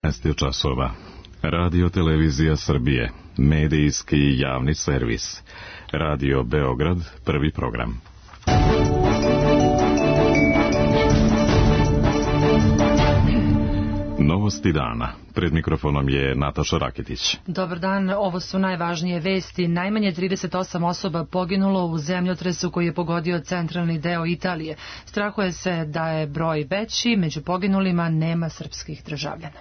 19 je časova. Radio Televizija Srbije, medijski javni servis. Radio Beograd, prvi program. Novosti dana. Pred mikrofonom je Nataša Raketić. Dobar dan, ovo su najvažnije vesti. Najmanje 38 osoba poginulo u zemljotresu koji je pogodio centralni deo Italije. Strahuje se da je broj veći, među poginulima nema srpskih državljana.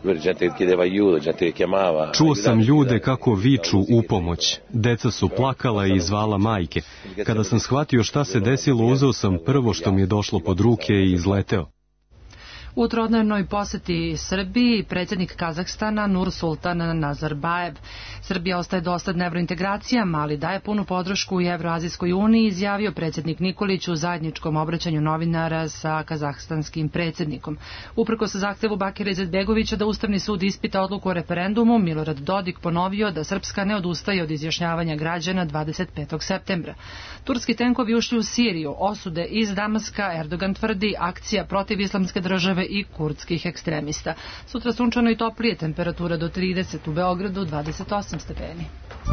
Čuo sam ljude kako viču u pomoć. Deca su plakala i zvala majke. Kada sam shvatio šta se desilo, uzeo sam prvo što mi je došlo pod ruke i izleteo. U trodnevnoj poseti Srbiji predsjednik Kazahstana Nursultan Nazarbajev. Srbija ostaje dosledna evrointegracijama, ali daje punu podršku i Evroazijskoj uniji, izjavio predsjednik Nikolić u zajedničkom obraćanju novinara sa kazahstanskim predsjednikom. Uprkos zahtevu Bakira Izetbegovića da Ustavni sud ispita odluku o referendumu, Milorad Dodik ponovio da Srpska ne odustaje od izjašnjavanja građana 25. septembra. Turski tenkovi ušli u Siriju, osude iz Damaska, Erdogan tvrdi akcija protiv islamske države i kurdskih ekstremista. Sutra sunčano i toplije, temperatura do 30, u Beogradu 28 stepeni.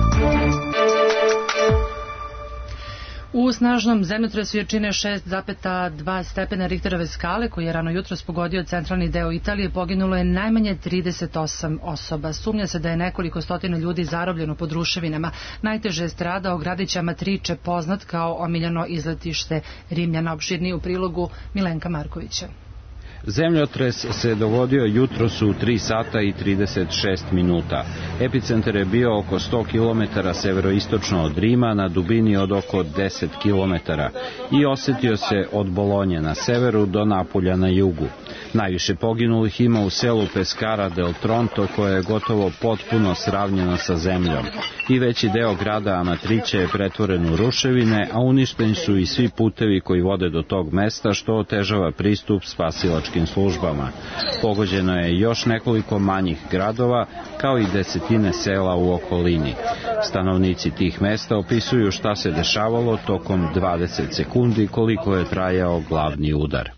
U snažnom zemljotresu jačine 6,2 stepena Richterove skale, koji je rano jutros pogodio centralni deo Italije, poginulo je najmanje 38 osoba. Sumnja se da je nekoliko stotina ljudi zarobljeno pod ruševinama. Najteže je stradao gradić Amatrice, poznat kao omiljeno izletište Rimljana. Opširniji u prilogu Milenka Markovića. Zemljotres se dogodio jutros u 3 sata i 36 minuta. Epicentar je bio oko 100 km severoistočno od Rima na dubini od oko 10 km i osjetio se od Bolonje na severu do Napulja na jugu. Najviše poginulih ima u selu Pescara del Tronto, koje je gotovo potpuno sravnjeno sa zemljom. I veći deo grada Amatrice je pretvoren u ruševine, a uništeni su i svi putevi koji vode do tog mesta, što otežava pristup spasilačkim službama. Pogođeno je još nekoliko manjih gradova, kao i desetine sela u okolini. Stanovnici tih mesta opisuju šta se dešavalo tokom 20 sekundi koliko je trajao glavni udar.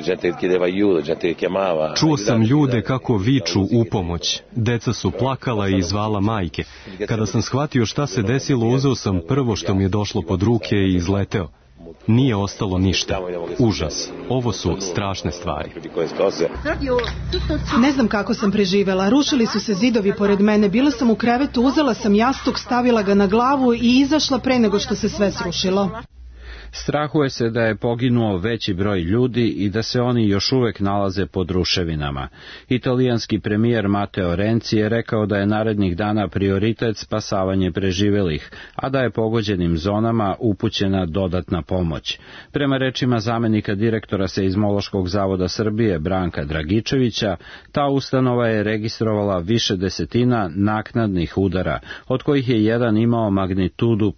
Čuo sam ljude kako viču u pomoć. Deca su plakala i zvala majke. Kada sam shvatio šta se desilo, uzeo sam prvo što mi je došlo pod ruke i izleteo. Nije ostalo ništa. Užas. Ovo su strašne stvari. Ne znam kako sam preživela. Rušili su se zidovi pored mene. Bila sam u krevetu, uzela sam jastuk, stavila ga na glavu i izašla pre nego što se sve srušilo. Strahuje se da je poginuo veći broj ljudi i da se oni još uvek nalaze pod ruševinama. Italijanski premijer Matteo Renzi je rekao da je narednih dana prioritet spasavanje preživelih, a da je pogođenim zonama upućena dodatna pomoć. Prema rečima zamenika direktora Seizmološkog zavoda Srbije Branka Dragičevića, ta ustanova je registrovala više desetina naknadnih udara, od kojih je jedan imao magnitudu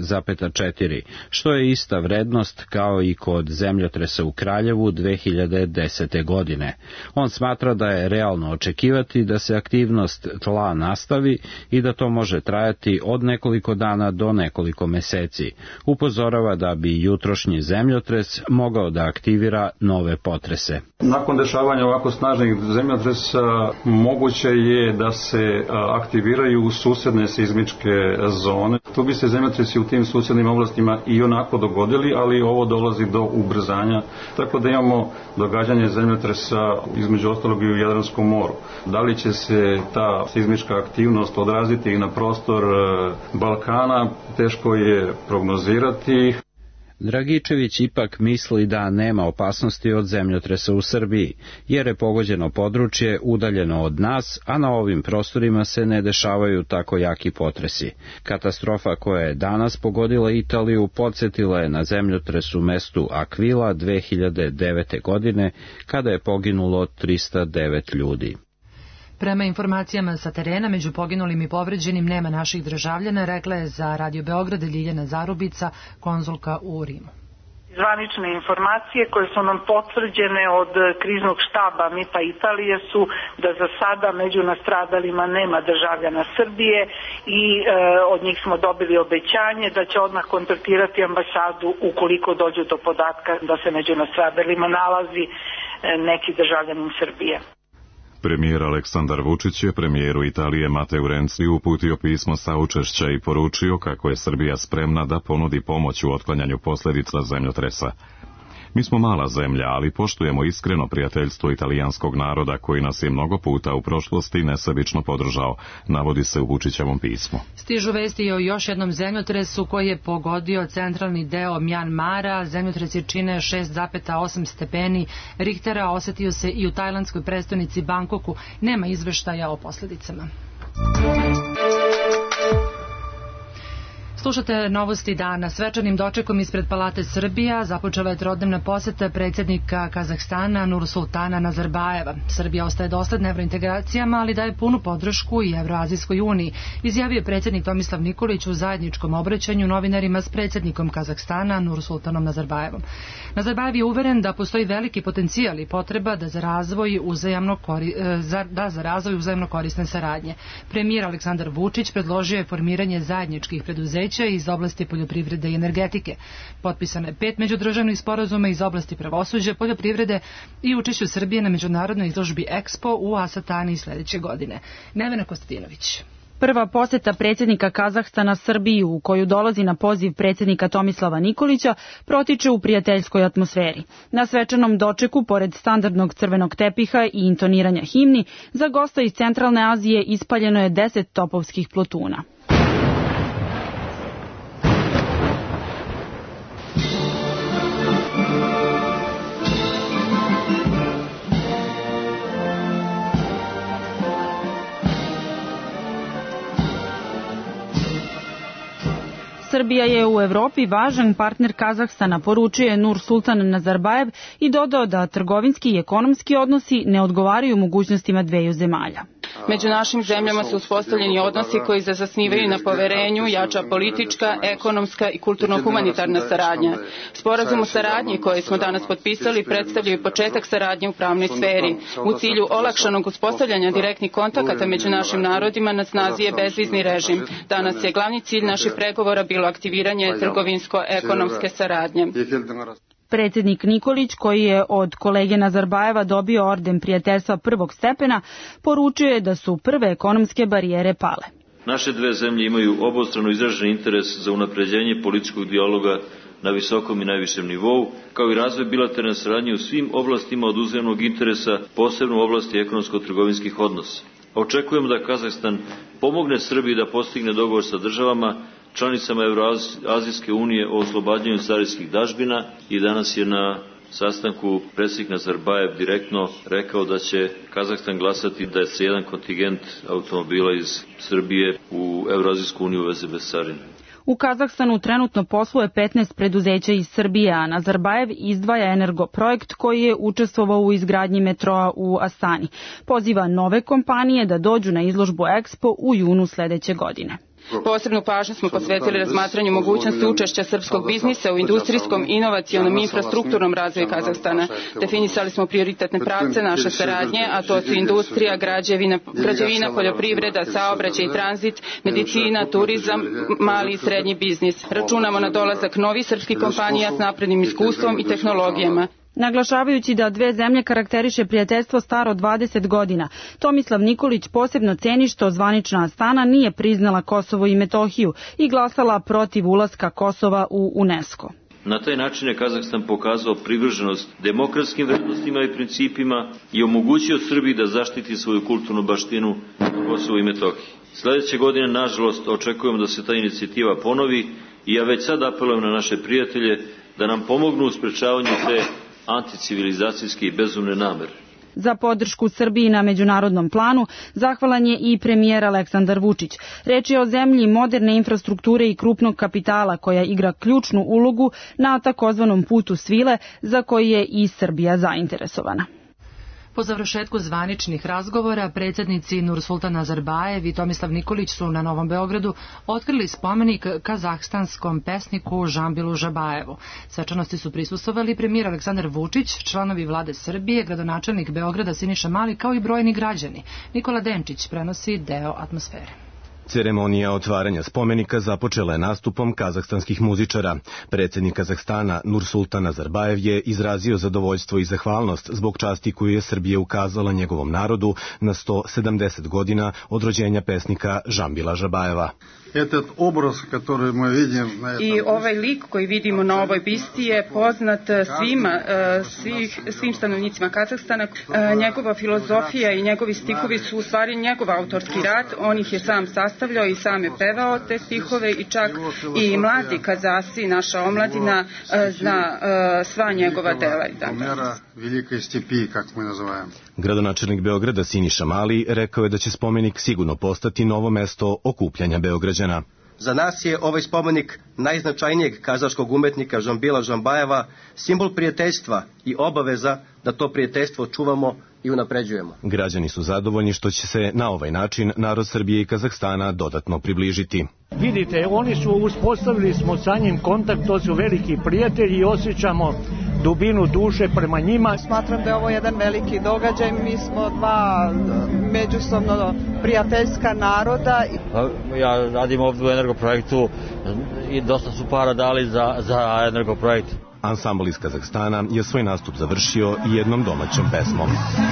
5,4, što je ista vrednost kao i kod zemljotresa u Kraljevu 2010. godine. On smatra da je realno očekivati da se aktivnost tla nastavi i da to može trajati od nekoliko dana do nekoliko meseci. Upozorava da bi jutrošnji zemljotres mogao da aktivira nove potrese. Nakon dešavanja ovako snažnih zemljotresa moguće je da se aktiviraju susedne seizmičke zone. Tu bi se zemljotresi u tim susednim oblastima i onako dogodili, ali ovo dolazi do ubrzanja, tako da imamo događanje zemljotresa između ostalog i u Jadranskom moru. Da li će se ta seizmička aktivnost odraziti i na prostor Balkana, teško je prognozirati. Dragičević ipak misli da nema opasnosti od zemljotresa u Srbiji, jer je pogođeno područje udaljeno od nas, a na ovim prostorima se ne dešavaju tako jaki potresi. Katastrofa koja je danas pogodila Italiju podsjetila je na zemljotres u mestu Aquila 2009. godine, kada je poginulo 309 ljudi. Prema informacijama sa terena, među poginulim i povređenim nema naših državljana, rekla je za Radio Beograd Ljiljana Zarubica, konzulka u Rimu. Zvanične informacije koje su nam potvrđene od kriznog štaba MIP-a Italije su da za sada među nastradalima nema državljana Srbije i od njih smo dobili obećanje da će odmah kontaktirati ambasadu ukoliko dođu do podatka da se među nastradalima nalazi neki državljanin Srbije. Premijer Aleksandar Vučić je premijeru Italije Mateu Renci uputio pismo saučešća i poručio kako je Srbija spremna da ponudi pomoć u otklanjanju posljedica zemljotresa. Mi smo mala zemlja, ali poštujemo iskreno prijateljstvo italijanskog naroda koji nas je mnogo puta u prošlosti nesebično podržao, navodi se u Vučićevom pismu. Stižu vesti o još jednom zemljotresu koji je pogodio centralni deo Mjanmara. Zemljotresi čine 6,8 stepeni Richtera, osetio se i u tajlandskoj prestonici Bangkoku. Nema izveštaja o posljedicama. Slušate novosti dana. Svečanim dočekom ispred Palate Srbija započela je trodnevna poseta predsjednika Kazahstana Nursultana Nazarbajeva. Srbija ostaje dosledna evrointegracijama, ali daje punu podršku i Evroazijskoj uniji, izjavio je predsjednik Tomislav Nikolić u zajedničkom obraćanju novinarima s predsjednikom Kazahstana Nursultanom Nazarbajevom. Nazarbajev je uveren da postoji veliki potencijal i potreba da za razvoj uzajamno korisne saradnje. Premijer Aleksandar Vučić predložio je formiranje zajedničkih preduzeća iz oblasti poljoprivrede i energetike. Potpisano je 5 međudržavnih sporazuma iz oblasti pravosuđa, poljoprivrede i učešću Srbije na međunarodnoj izložbi Expo u Asatani sledeće godine. Nevena Kostadinović. Prva poseta predsjednika Kazahstana Srbiji, u koju dolazi na poziv predsjednika Tomislava Nikolića, protiče u prijateljskoj atmosferi. Na svečanom dočeku, pored standardnog crvenog tepiha i intoniranja himni, za gosta iz Centralne Azije ispaljeno je 10 topovskih plotuna. Srbija je u Evropi važan partner Kazahstana, poručio je Nursultan Nazarbajev i dodao da trgovinski i ekonomski odnosi ne odgovaraju mogućnostima dveju zemalja. Među našim zemljama su uspostavljeni odnosi koji se zasnivaju na poverenju, jača politička, ekonomska i kulturno-humanitarna saradnja. Sporazum o saradnji koji smo danas potpisali predstavljaju početak saradnje u pravnoj sferi. U cilju olakšanog uspostavljanja direktnih kontakata među našim narodima na snazi je bezvizni režim. Danas je glavni cilj naših pregovora bilo aktiviranje trgovinsko-ekonomske saradnje. Predsjednik Nikolić, koji je od kolege Nazarbajeva dobio orden prijateljstva prvog stepena, poručio je da su prve ekonomske barijere pale. Naše dve zemlje imaju obostrano izražen interes za unapređenje političkog dijaloga na visokom i najvišem nivou, kao i razvoj bilateralne saradnje u svim oblastima od uzajamnog interesa, posebno u oblasti ekonomsko-trgovinskih odnosa. Očekujemo da Kazahstan pomogne Srbiji da postigne dogovor sa državama članicama Evroazijske unije o oslobađanju carinskih dažbina i danas je na sastanku predsjednik Nazarbajev direktno rekao da će Kazahstan glasati da se jedan kontingent automobila iz Srbije u Evroazijsku uniju uveze bez carine. U Kazahstanu trenutno posluje 15 preduzeća iz Srbije, a Nazarbajev izdvaja Energoprojekt koji je učestvovao u izgradnji metroa u Astani. Poziva nove kompanije da dođu na izložbu Expo u junu sledeće godine. Posebnu pažnju smo posvetili razmatranju mogućnosti učešća srpskog biznisa u industrijskom, inovacionom i infrastrukturnom razvoju Kazahstana. Definisali smo prioritetne pravce naše saradnje, a to su industrija, građevina, poljoprivreda, saobraćaj i tranzit, medicina, turizam, mali i srednji biznis. Računamo na dolazak novih srpskih kompanija s naprednim iskustvom i tehnologijama. Naglašavajući da dve zemlje karakteriše prijateljstvo staro 20 godina, Tomislav Nikolić posebno ceni što zvanična Astana nije priznala Kosovo i Metohiju i glasala protiv ulaska Kosova u UNESCO. Na taj način je Kazahstan pokazao privrženost demokratskim vrednostima i principima i omogućio Srbiji da zaštiti svoju kulturnu baštinu na Kosovu i Metohiji. Sledeće godine, nažalost, očekujemo da se ta inicijativa ponovi i ja već sad apelujem na naše prijatelje da nam pomognu u sprečavanju te anticivilizacijske i bezumne namere. Za podršku Srbiji na međunarodnom planu zahvalan je i premijer Aleksandar Vučić. Reč je o zemlji moderne infrastrukture i krupnog kapitala koja igra ključnu ulogu na takozvanom putu svile za koji je i Srbija zainteresovana. Po završetku zvaničnih razgovora, predsjednici Nursultan Nazarbajev i Tomislav Nikolić su na Novom Beogradu otkrili spomenik kazahstanskom pesniku Žambilu Žabajevu. Svečanosti su prisustvovali premijer Aleksandar Vučić, članovi vlade Srbije, gradonačelnik Beograda Siniša Mali, kao i brojni građani. Nikola Denčić prenosi deo atmosfere. Ceremonija otvaranja spomenika započela je nastupom kazahstanskih muzičara. Predsjednik Kazahstana Nursultan Nazarbajev je izrazio zadovoljstvo i zahvalnost zbog časti koju je Srbija ukazala njegovom narodu na 170 godina od rođenja pesnika Žambila Žabajeva. I ovaj lik koji vidimo na ovoj bisti je poznat svim stanovnicima Kazahstana. Njegova filozofija i njegovi stihovi su u stvari njegov autorski rad. On ih je sam sastavljao i sam je pevao te stihove i čak i mladi Kazasi, naša omladina, zna sva njegova dela. Gradonačelnik Beograda Siniša Mali rekao je da će spomenik sigurno postati novo mesto okupljanja Beograđana. Za nas je ovaj spomenik najznačajnijeg kazaškog umetnika Žambila Žambajeva simbol prijateljstva i obaveza da to prijateljstvo čuvamo i unapređujemo. Građani su zadovoljni što će se na ovaj način narod Srbije i Kazahstana dodatno približiti. Vidite, oni su uspostavili smo sa njim kontakt, to su veliki prijatelji i osjećamo dubinu duše prema njima. Smatram da je ovo jedan veliki događaj, mi smo dva međusobno prijateljska naroda. Ja radim ovdje u Energoprojektu i dosta su para dali za Energoprojekt. Ansambl iz Kazahstana je svoj nastup završio jednom domaćom pesmom.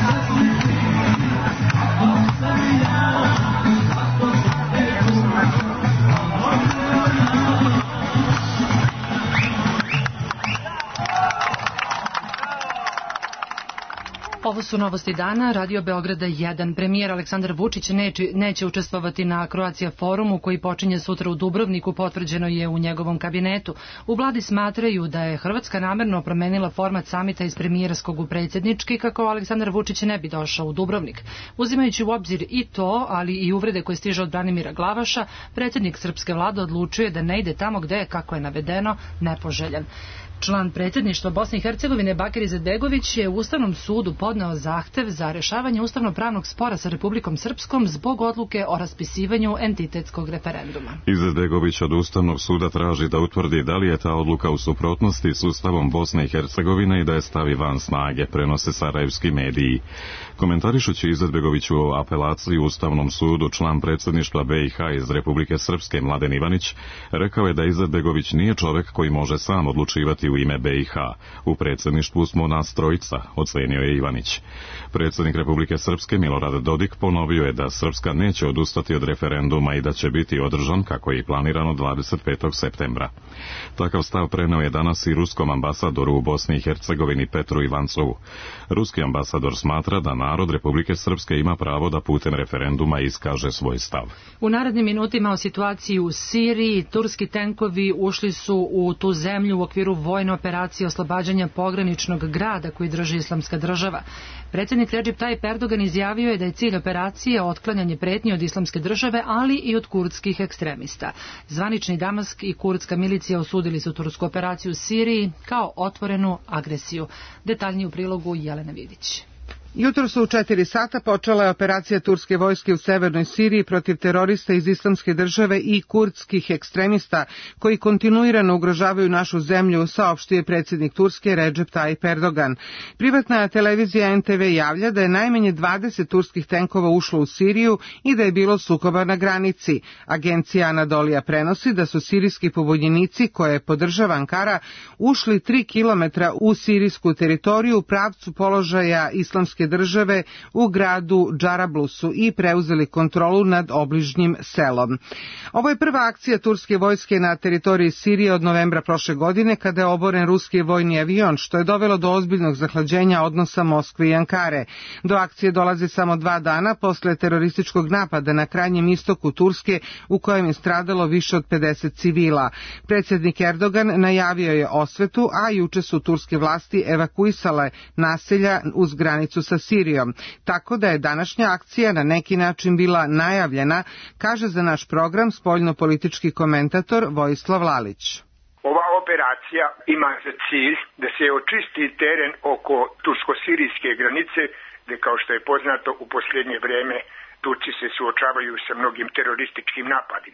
Ovo su novosti dana, Radio Beograda 1. Premijer Aleksandar Vučić neće učestvovati na Croatia forumu koji počinje sutra u Dubrovniku, potvrđeno je u njegovom kabinetu. U vladi smatraju da je Hrvatska namerno promenila format samita iz premijerskog u predsjednički kako Aleksandar Vučić ne bi došao u Dubrovnik. Uzimajući u obzir i to, ali i uvrede koje stiže od Branimira Glavaša, predsjednik srpske vlade odlučuje da ne ide tamo gde je, kako je navedeno, nepoželjan. Član predsjedništva Bosne i Hercegovine Bakir Izetbegović je u Ustavnom sudu podneo zahtev za rešavanje ustavno-pravnog spora sa Republikom Srpskom zbog odluke o raspisivanju entitetskog referenduma. Izetbegović od Ustavnog suda traži da utvrdi da li je ta odluka u suprotnosti s Ustavom Bosne i Hercegovine i da je stavi van snage, prenose sarajevski mediji. Komentarišući Izetbegoviću o apelaciji u Ustavnom sudu, član predsjedništva BiH iz Republike Srpske Mladen Ivanić rekao je da Izetbegović nije čovek koji može sam odlučivati u ime BiH. U predsjedništvu smo nas trojica, ocenio je Ivanić. Predsjednik Republike Srpske Milorad Dodik ponovio je da Srpska neće odustati od referenduma i da će biti održan kako je i planirano 25. septembra. Takav stav preneo je danas i ruskom ambasadoru u Bosni i Hercegovini Petru Ivancovu. Ruski ambasador smatra da narod Republike Srpske ima pravo da putem referenduma iskaže svoj stav. U narednim minutima o situaciji u Siriji, turski tenkovi ušli su u tu zemlju u okviru vojne operacije oslobađanja pograničnog grada koji drži Islamska država. Predsjednik Recep Tayyip Erdogan izjavio je da je cilj operacije otklanjanje pretnji od Islamske države, ali i od kurdskih ekstremista. Zvanični Damask i kurdska milicija osudili su tursku operaciju u Siriji kao otvorenu agresiju. Detaljnije u prilogu Jelena Vidić. Jutro su u 4 sata počela je operacija turske vojske u severnoj Siriji protiv terorista iz Islamske države i kurdskih ekstremista koji kontinuirano ugrožavaju našu zemlju, saopštio je predsjednik Turske Recep Tayyip Erdogan. Privatna televizija NTV javlja da je najmanje 20 turskih tenkova ušlo u Siriju i da je bilo sukoba na granici. Agencija Anadolija prenosi da su sirijski pobunjenici koje podržava Ankara ušli 3 kilometra u sirijsku teritoriju u pravcu položaja Islamske države u gradu Džarablusu i preuzeli kontrolu nad obližnjim selom. Ovo je prva akcija turske vojske na teritoriji Sirije od novembra prošle godine kada je oboren ruski vojni avion, što je dovelo do ozbiljnog zahlađenja odnosa Moskve i Ankare. Do akcije dolazi samo 2 dana posle terorističkog napada na krajnjem istoku Turske u kojem je stradalo više od 50 civila. Predsjednik Erdogan najavio je osvetu, a juče su turske vlasti evakuisale naselja uz granicu sa Sirijom, tako da je današnja akcija na neki način bila najavljena, kaže za naš program spoljno-politički komentator Vojislav Lalić. Ova operacija ima za cilj da se očisti teren oko tursko-sirijske granice, gde kao što je poznato u posljednje vreme Turci se suočavaju sa mnogim terorističkim napadima.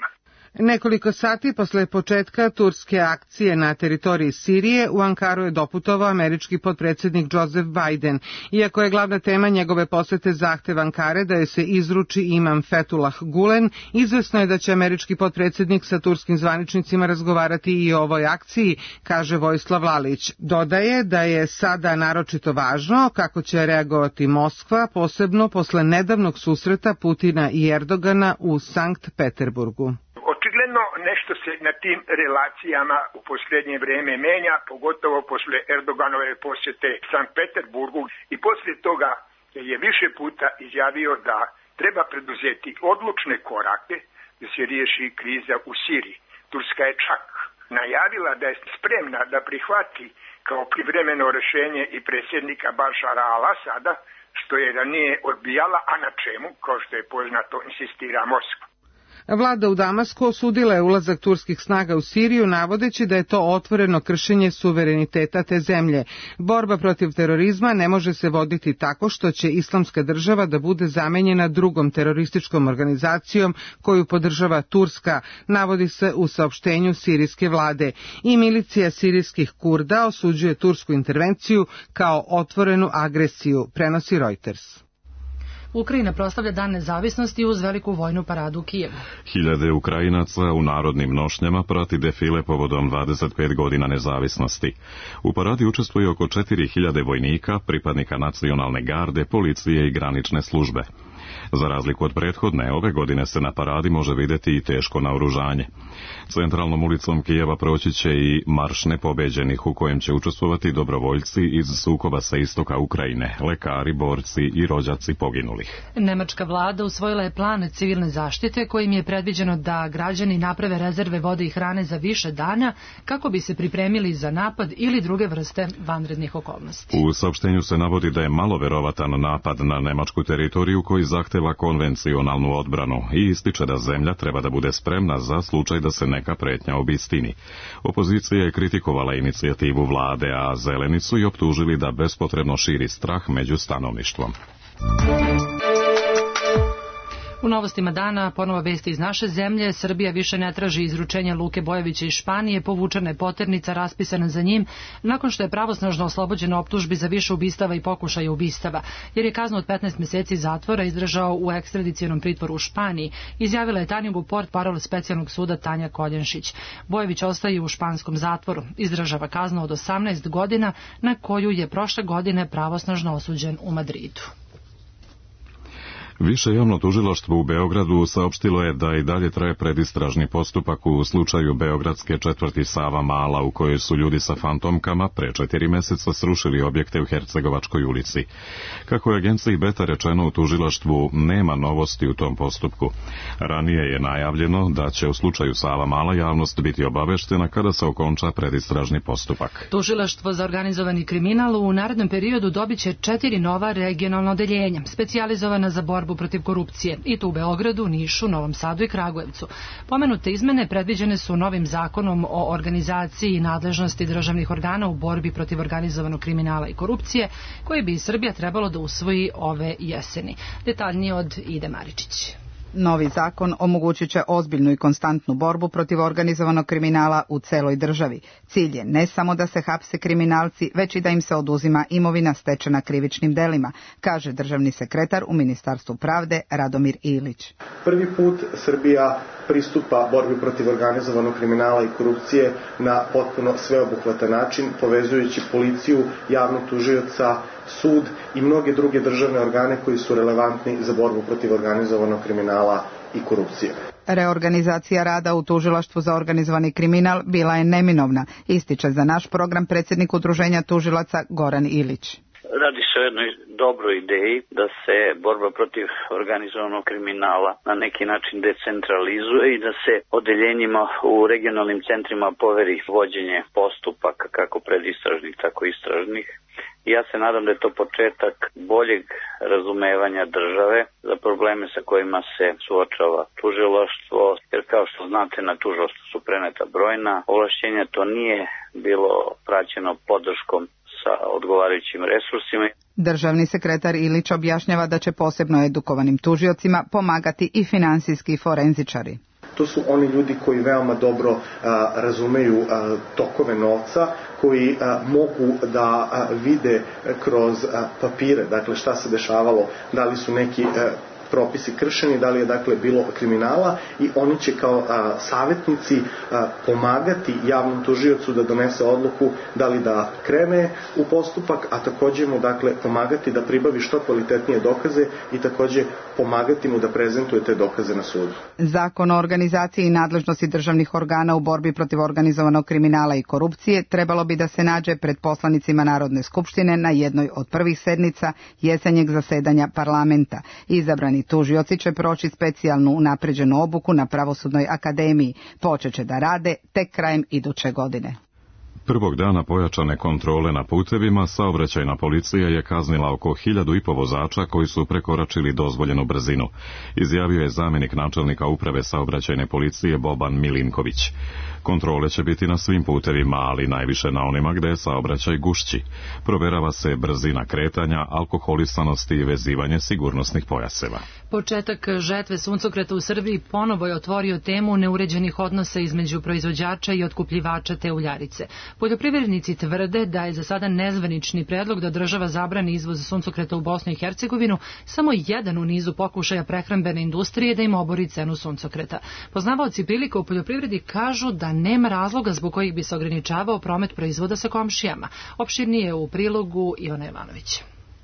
Nekoliko sati posle početka turske akcije na teritoriji Sirije u Ankaru je doputovao američki potpredsjednik Joseph Biden. Iako je glavna tema njegove posete zahtev Ankare da je se izruči imam Fethullah Gulen, izvesno je da će američki potpredsjednik sa turskim zvaničnicima razgovarati i o ovoj akciji, kaže Vojislav Lalić. Dodaje da je sada naročito važno kako će reagovati Moskva, posebno posle nedavnog susreta Putina i Erdogana u Sankt Peterburgu. Očigledno nešto se na tim relacijama u posljednje vrijeme menja, pogotovo posle Erdoganove posjete Sankt Peterburgu, i poslije toga je više puta izjavio da treba preduzeti odlučne korake da se riješi kriza u Siriji. Turska je čak najavila da je spremna da prihvati kao privremeno rješenje i predsjednika Bašara al-Asada, što je ranije odbijala, a na čemu, kao što je poznato, insistira Moskva. Vlada u Damasku osudila je ulazak turskih snaga u Siriju, navodeći da je to otvoreno kršenje suvereniteta te zemlje. Borba protiv terorizma ne može se voditi tako što će Islamska država da bude zamenjena drugom terorističkom organizacijom koju podržava Turska, navodi se u saopštenju sirijske vlade. I milicija sirijskih Kurda osuđuje tursku intervenciju kao otvorenu agresiju, prenosi Reuters. Ukrajina proslavlja Dan nezavisnosti uz veliku vojnu paradu u Kijevu. Hiljade Ukrajinaca u narodnim nošnjama prati defile povodom 25 godina nezavisnosti. U paradi učestvuje oko 4000 vojnika, pripadnika nacionalne garde, policije i granične službe. Za razliku od prethodne, ove godine se na paradi može vidjeti i teško naoružanje. Centralnom ulicom Kijeva proći će i Marš nepobeđenih, u kojem će učestvovati dobrovoljci iz sukoba sa istoka Ukrajine, lekari, borci i rođaci poginulih. Nemačka vlada usvojila je plan civilne zaštite kojim je predviđeno da građani naprave rezerve vode i hrane za više dana kako bi se pripremili za napad ili druge vrste vanrednih okolnosti. U saopštenju se navodi da je malo verovatan napad na nemačku teritoriju koji zahteva konvencionalnu odbranu i ističe da zemlja treba da bude spremna za slučaj da se neka pretnja obistini. Opozicija je kritikovala inicijativu vlade, a zeleni su i optužili da bespotrebno širi strah među stanovništvom. U novostima dana ponovo vesti iz naše zemlje. Srbija više ne traži izručenje Luke Bojovića iz Španije, povučena je poternica raspisana za njim nakon što je pravosnažno oslobođen optužbi za više ubistava i pokušaja ubistava, jer je kaznu od 15 mjeseci zatvora izdržao u ekstradicionom pritvoru u Španiji, izjavila je tajnigu portparol specijalnog suda Tanja Koljenšić. Bojović ostaje u španskom zatvoru, izdržava kaznu od 18 godina na koju je prošle godine pravosnažno osuđen u Madridu. Više javno tužilaštvo u Beogradu saopštilo je da i dalje traje predistražni postupak u slučaju beogradske četvrti Sava Mala, u kojoj su ljudi sa fantomkama pre 4 mjeseca srušili objekte u Hercegovačkoj ulici. Kako je agenciji Beta rečeno, u tužilaštvu nema novosti u tom postupku. Ranije je najavljeno da će u slučaju Sava Mala javnost biti obaveštena kada se okonča predistražni postupak. Tužilaštvo za organizovani kriminal u narednom periodu dobit će 4 nova regionalna odeljenja, specijalizovana za borbu protiv korupcije, i to u Beogradu, Nišu, Novom Sadu i Kragujevcu. Pomenute izmene predviđene su novim zakonom o organizaciji i nadležnosti državnih organa u borbi protiv organizovanog kriminala i korupcije, koji bi Srbija trebalo da usvoji ove jeseni. Detaljnije od Ide Maričić. Novi zakon omogućit će ozbiljnu i konstantnu borbu protiv organizovanog kriminala u celoj državi. Cilj je ne samo da se hapse kriminalci, već i da im se oduzima imovina stečena krivičnim delima, kaže državni sekretar u Ministarstvu pravde Radomir Ilić. Prvi put Srbija pristupa borbi protiv organizovanog kriminala i korupcije na potpuno sveobuhvatan način, povezujući policiju, javnog tužioca, sud i mnoge druge državne organe koji su relevantni za borbu protiv organizovanog kriminala i korupcije. Reorganizacija rada u tužilaštvu za organizovani kriminal bila je neminovna, ističe za naš program predsjednik Udruženja tužilaca Goran Ilić. Radi se o jednoj dobroj ideji da se borba protiv organizovanog kriminala na neki način decentralizuje i da se odeljenjima u regionalnim centrima poveri vođenje postupaka kako predistražnih, tako i istražnih. Ja se nadam da je to početak boljeg razumevanja države za probleme sa kojima se suočava tužilaštvo, jer kao što znate na tužilaštvu su preneta brojna ovlašćenja, to nije bilo praćeno podrškom sa odgovarajućim resursima. Državni sekretar Ilić objašnjava da će posebno edukovanim tužiocima pomagati i finansijski forenzičari. to su oni ljudi koji veoma dobro razumeju tokove novca, koji mogu da vide kroz papire, dakle šta se dešavalo, da li su neki propisi kršeni, da li je dakle bilo kriminala, i oni će kao savjetnici pomagati javnom tužiocu da donese odluku da li da krene u postupak, a takođe mu dakle pomagati da pribavi što kvalitetnije dokaze i takođe pomagati mu da prezentuje te dokaze na sudu. Zakon o organizaciji i nadležnosti državnih organa u borbi protiv organizovanog kriminala i korupcije trebalo bi da se nađe pred poslanicima Narodne skupštine na jednoj od prvih sednica jesenjeg zasedanja parlamenta. Izabrani tužioci će proći specijalnu unapređenu obuku na Pravosudnoj akademiji. Počeće da rade tek krajem iduće godine. Prvog dana pojačane kontrole na putevima, saobraćajna policija je kaznila oko 1.500 vozača koji su prekoračili dozvoljenu brzinu, izjavio je zamjenik načelnika uprave saobraćajne policije Boban Milinković. Kontrole će biti na svim putevima, ali najviše na onima gde je saobraćaj gušći. Proverava se brzina kretanja, alkoholisanosti i vezivanje sigurnosnih pojaseva. Početak žetve suncokreta u Srbiji ponovo je otvorio temu neuređenih odnosa između proizvođača i otkupljivača te uljarice. Poljoprivrednici tvrde da je za sada nezvanični predlog da država zabrani izvoz suncokreta u Bosnu i Hercegovinu samo jedan u nizu pokušaja prehrambene industrije da im obori cenu suncokreta. Poznavaoci prilika u poljoprivredi kažu da nema razloga zbog kojih bi se ograničavao promet proizvoda sa komšijama. Opširnije u prilogu Ivana Jovanović.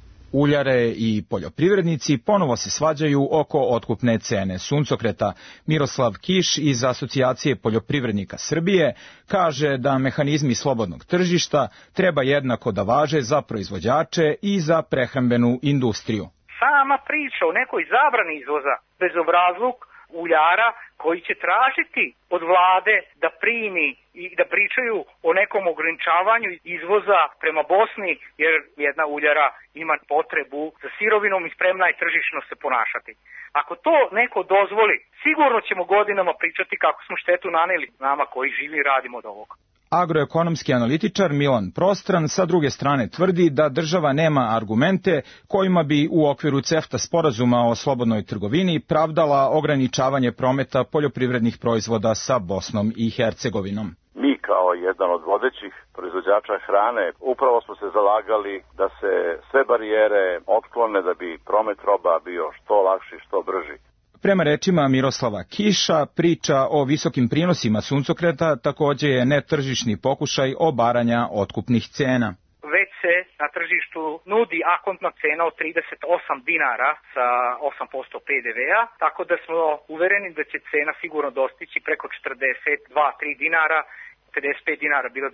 Uljare i poljoprivrednici ponovo se svađaju oko otkupne cene suncokreta. Miroslav Kiš iz Asocijacije poljoprivrednika Srbije kaže da mehanizmi slobodnog tržišta treba jednako da važe za proizvođače i za prehrambenu industriju. Sama priča o nekoj zabrani izvoza bezobrazluk uljara koji će tražiti od vlade da primi i da pričaju o nekom ograničavanju izvoza prema Bosni, jer jedna uljara ima potrebu za sirovinom i spremna je tržišno se ponašati. Ako to neko dozvoli, sigurno ćemo godinama pričati kako smo štetu naneli nama koji živi i radimo od ovoga. Agroekonomski analitičar Milan Prostran sa druge strane tvrdi da država nema argumente kojima bi u okviru CEFTA sporazuma o slobodnoj trgovini pravdala ograničavanje prometa poljoprivrednih proizvoda sa Bosnom i Hercegovinom. Mi kao jedan od vodećih proizvođača hrane upravo smo se zalagali da se sve barijere otklone da bi promet roba bio što lakši, što brži. Prema rečima Miroslava Kiša, priča o visokim prinosima suncokreta takođe je netržišni pokušaj obaranja otkupnih cena. Već se na tržištu nudi akontna cena od 38 dinara sa 8% PDV-a, tako da smo uvereni da će cena sigurno dostići preko 42-3 dinara. 55 dinara bilo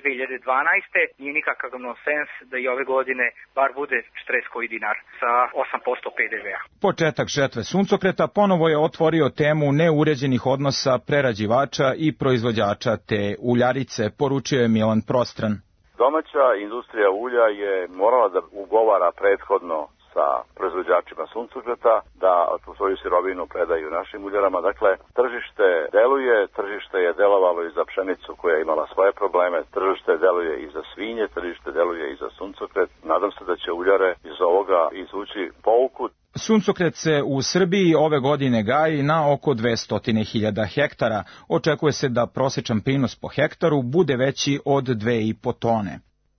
2012. Nije nikakav nonsens da i ove godine bar bude 40 koji dinar sa 8% PDV-a. Početak žetve suncokreta ponovo je otvorio temu neuređenih odnosa prerađivača i proizvođača te uljarice, poručio je Milan Prostran. Domaća industrija ulja je morala da ugovara prethodno sa proizvođačima suncokreta da svoju sirovinu predaju našim uljarama. Dakle, tržište deluje, tržište je delovalo i za pšenicu koja je imala svoje probleme, tržište deluje i za svinje, tržište deluje i za suncokret. Nadam se da će uljare iz ovoga izvući pouku. Suncokret se u Srbiji ove godine gaji na oko 200.000 hektara. Očekuje se da prosečan prinos po hektaru bude veći od 2,5 tone.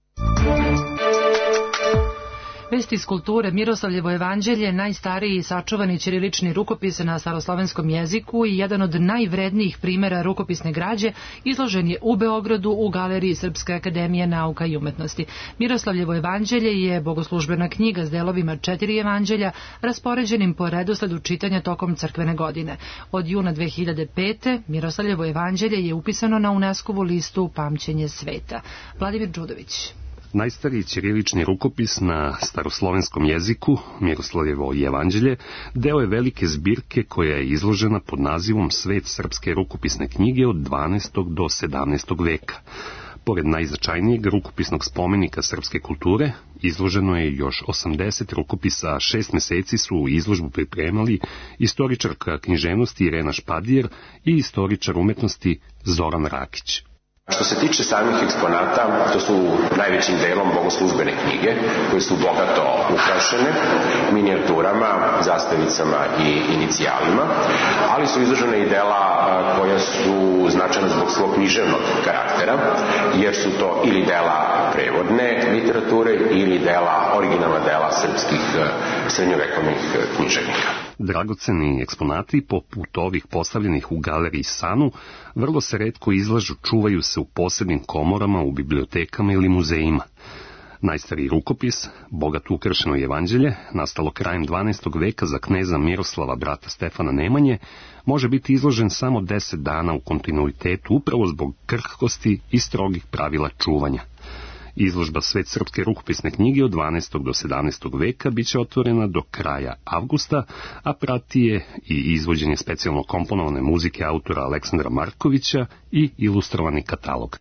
Vesti iz kulture. Miroslavljevo jevanđelje, najstariji sačuvani ćirilični rukopis na staroslovenskom jeziku i jedan od najvrednijih primera rukopisne građe, izložen je u Beogradu u Galeriji Srpske akademije nauka i umetnosti. Miroslavljevo jevanđelje je bogoslužbena knjiga s delovima 4 evanđelja, raspoređenim po redosledu čitanja tokom crkvene godine. Od juna 2005. Miroslavljevo jevanđelje je upisano na UNESCO-vu listu Pamćenje sveta. Vladimir Đudović. Najstariji ćirilični rukopis na staroslovenskom jeziku, Miroslavljevo jevanđelje, deo je velike zbirke koja je izložena pod nazivom Svet srpske rukopisne knjige od 12. do 17. veka. Pored najznačajnijeg rukopisnog spomenika srpske kulture, izloženo je još 80 rukopisa, 6 meseci su u izložbu pripremali istoričarka književnosti Irena Špadijer i istoričar umetnosti Zoran Rakić. Što se tiče samih eksponata, to su najvećim delom bogoslužbene knjige, koje su bogato ukrašene minijaturama, zastavicama i inicijalima, ali su izložene i dela koja su značajna zbog svog književnog karaktera, jer su to ili dela prevodne literature ili originalna dela srpskih srednjovekovnih književnika. Dragoceni eksponati, poput ovih postavljenih u galeriji Sanu, vrlo se retko izlažu, čuvaju se u posebnim komorama, u bibliotekama ili muzejima. Najstariji rukopis, bogato ukrašeno Jevanđelje, nastalo krajem 12. veka za kneza Miroslava, brata Stefana Nemanje, može biti izložen samo 10 dana u kontinuitetu, upravo zbog krhkosti i strogih pravila čuvanja. Izložba Svet srpske rukopisne knjige od 12. do 17. veka biće otvorena do kraja avgusta, a prati je i izvođenje specijalno komponovane muzike autora Aleksandra Markovića i ilustrovani katalog.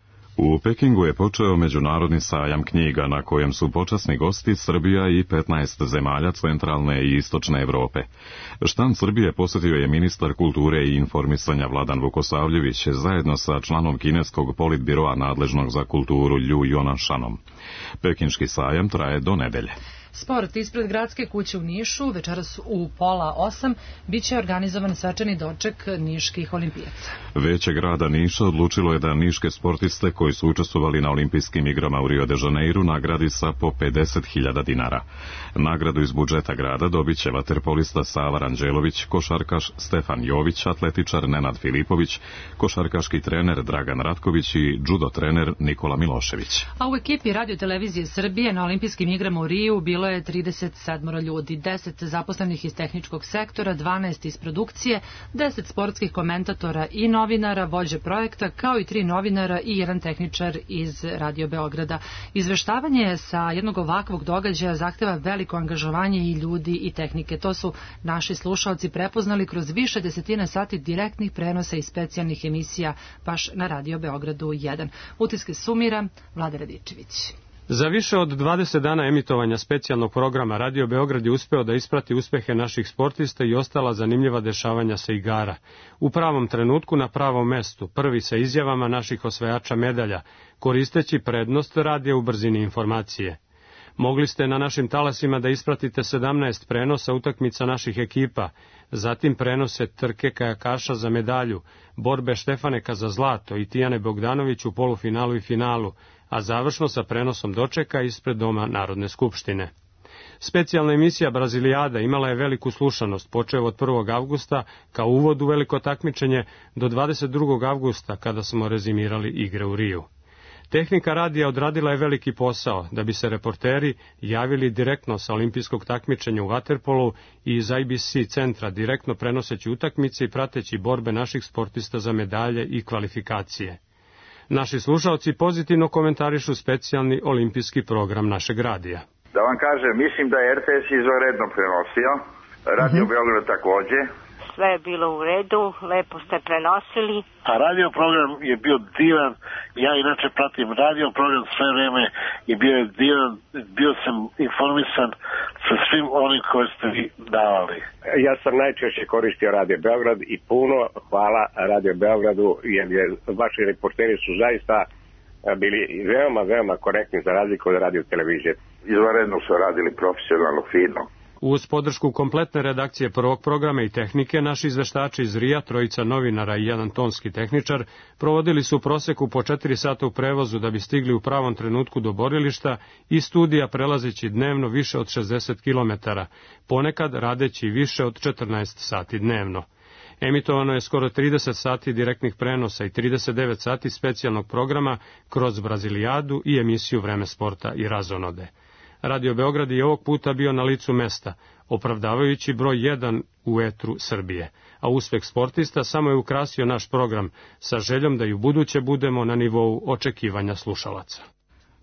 U Pekingu je počeo međunarodni sajam knjiga na kojem su počasni gosti Srbija i 15 zemalja centralne i istočne Evrope. Štand Srbije posjetio je ministar kulture i informisanja Vladan Vukosavljević zajedno sa članom kineskog politbiroa nadležnog za kulturu Lju Jonašanom. Pekinški sajam traje do nedelje. Sport ispred gradske kuće u Nišu večeras u 7:30 biće organizovan svečani doček niških olimpijaca. Veće grada Niša odlučilo je da niške sportiste koji su učestvovali na olimpijskim igrama u Rio de Janeiru nagradi sa po 50.000 dinara. Nagradu iz budžeta grada dobit će vaterpolista Sava Ranđelović, košarkaš Stefan Jović, atletičar Nenad Filipović, košarkaški trener Dragan Ratković i judo trener Nikola Milošević. A u ekipi Radio-televizije Srbije na olimpijskim igrama u Riju bilo je 37 ljudi, 10 zaposlenih iz tehničkog sektora, 12 iz produkcije, 10 sportskih komentatora i novinara, vođe projekta, kao i 3 novinara i 1 tehničar iz Radio Beograda. Izveštavanje sa jednog ovakvog događaja zahteva veliko angažovanje i ljudi i tehnike. To su naši slušalci prepoznali kroz više desetina sati direktnih prenosa i specijalnih emisija baš na Radio Beogradu 1. Utiske sumira Vlada Radičević. Za više od 20 dana emitovanja specijalnog programa Radio Beograd je uspeo da isprati uspehe naših sportista i ostala zanimljiva dešavanja sa igara. U pravom trenutku na pravom mestu, prvi sa izjavama naših osvajača medalja, koristeći prednost radija u brzini informacije. Mogli ste na našim talasima da ispratite 17 prenosa utakmica naših ekipa, zatim prenose trke kajakaša za medalju, borbe Štefaneka za zlato i Tijane Bogdanović u polufinalu i finalu, a završno sa prenosom dočeka ispred Doma Narodne skupštine. Specijalna emisija Brazilijada imala je veliku slušanost, počev od 1. avgusta kao uvod u veliko takmičenje do 22. avgusta kada smo rezimirali igre u Riju. Tehnika radija odradila je veliki posao da bi se reporteri javili direktno sa olimpijskog takmičenja u vaterpolu i iz IBC centra direktno prenoseći utakmice i prateći borbe naših sportista za medalje i kvalifikacije. Naši slušalci pozitivno komentarišu specijalni olimpijski program našeg radija. Da vam kažem, mislim da je RTS izvanredno prenosio, Radio Beograd takođe. Sve je bilo u redu, lepo ste prenosili. A radio program je bio divan, ja inače pratim radio program sve vreme i bio je divan, bio sam informisan sa svim onim koje ste vi davali. Ja sam najčešće koristio Radio Beograd i puno hvala Radio Beogradu jer vaši reporteri su zaista bili veoma korektni za razliku od radio televizije. Izvanredno su radili profesionalno, fino. Uz podršku kompletne redakcije prvog programa i tehnike, naši izveštači iz Rija, 3 novinara i 1 tonski tehničar, provodili su u proseku po 4 sata u prevozu da bi stigli u pravom trenutku do borilišta i studija prelazeći dnevno više od 60 km, ponekad radeći više od 14 sati dnevno. Emitovano je skoro 30 sati direktnih prenosa i 39 sati specijalnog programa kroz Brazilijadu i emisiju Vreme sporta i razonode. Radio Beograd je ovog puta bio na licu mesta, opravdavajući broj 1 u etru Srbije, a uspeh sportista samo je ukrasio naš program sa željom da i u buduće budemo na nivou očekivanja slušalaca.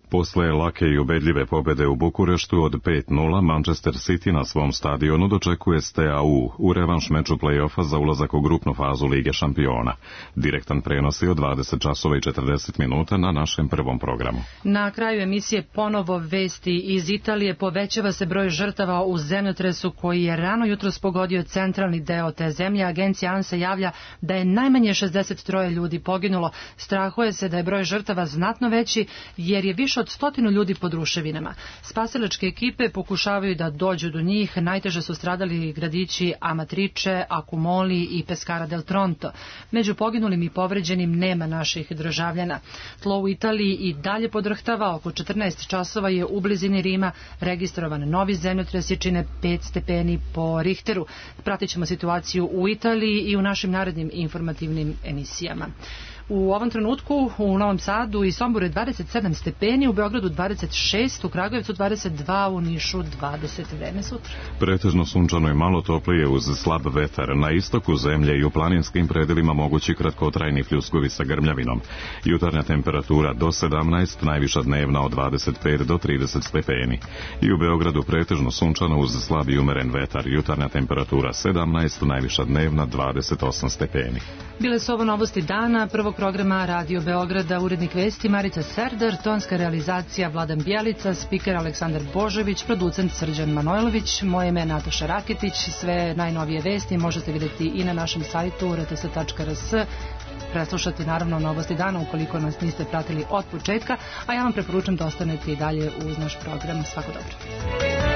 Posle lake i ubedljive pobede u Bukureštu od 5:0, Manchester City na svom stadionu dočekuje STAU u revanš meču play-offa za ulazak u grupnu fazu Lige šampiona. Direktan prenos je od 20 časova i 40 minuta na našem prvom programu. Na kraju emisije ponovo vesti iz Italije. Povećava se broj žrtava u zemljotresu koji je rano jutros pogodio centralni deo te zemlje. Agencija ANSA javlja da je najmanje 63 ljudi poginulo. Strahuje se da je broj žrtava znatno veći jer je više od 100 ljudi pod ruševinama. Spasilačke ekipe pokušavaju da dođu do njih. Najteže su stradali gradići Amatrice, Accumoli i Pescara del Tronto. Među poginulim i povređenim nema naših državljana. Tlo u Italiji i dalje podrhtava. Oko 14 časova je u blizini Rima registrovan novi zemljotres, čine 5 stepeni po Richteru. Pratit ćemo situaciju u Italiji i u našim narednim informativnim emisijama. U ovom trenutku u Novom Sadu i Somboru je 27 stepeni, u Beogradu 26, u Kragujevcu 22, u Nišu 20. Vreme sutra. Pretežno sunčano i malo toplije uz slab vetar. Na istoku zemlje i u planinskim predelima mogući kratkotrajni pljuskovi sa grmljavinom. Jutarnja temperatura do 17, najviša dnevna od 25 do 30 stepeni. I u Beogradu pretežno sunčano uz slab i umeren vetar. Jutarnja temperatura 17, najviša dnevna 28 stepeni. Bile su ovo novosti dana prvog programa Radio Beograda, urednik vesti Marica Serdar, tonska realizacija Vladan Bjelica, spiker Aleksandar Božović, producent Srđan Manojlović, moje ime je Nataša Raketić. Sve najnovije vesti možete vidjeti i na našem sajtu rts.rs, preslušati naravno novosti dana ukoliko nas niste pratili od početka, a ja vam preporučam da ostanete i dalje uz naš program. Svako dobro.